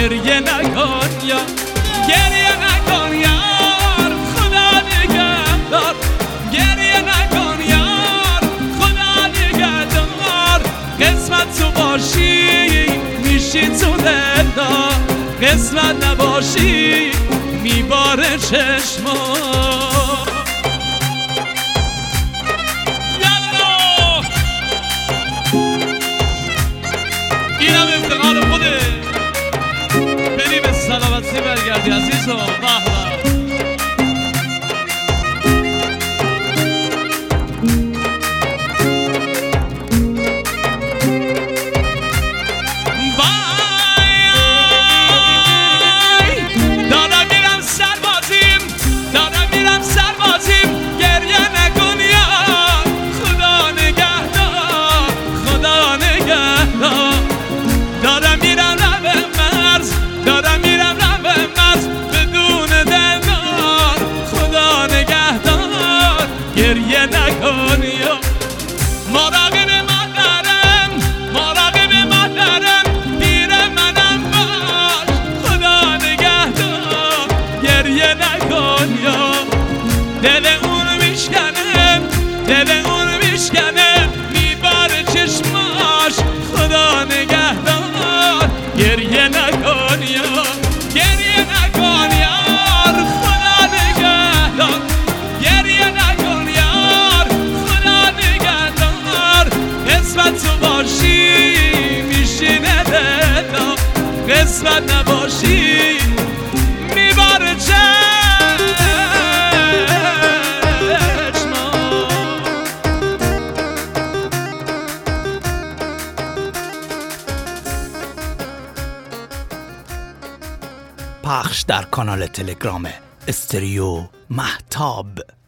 گریه نکن یار، گریه نکن یار، خدا نگهدار. گریه نکن یار، خدا نگهدار. قسمت تو باشی میشی تو دلدار، قسمت نباشی میباره چشما. اینم افتقار خوده، بری به سلامتی برگردی عزیزم. به گریه نکن یا مراقب مادرم، مراقب مادرم، پیر منم باش، خدا نگهدار. گریه نکن یا دل اون میشکنه، دل اون میشکنه، میباره چشماش، خدا نگهدار. گریه نکن یا گریه نکن یار، خدا نگهدار. گریه نکن یار، خدا نگهدار. قسمت تو باشی میشینه دلا، قسمت نباشی میباره چشما. پخش در کانال تلگرام استریو مهتاب.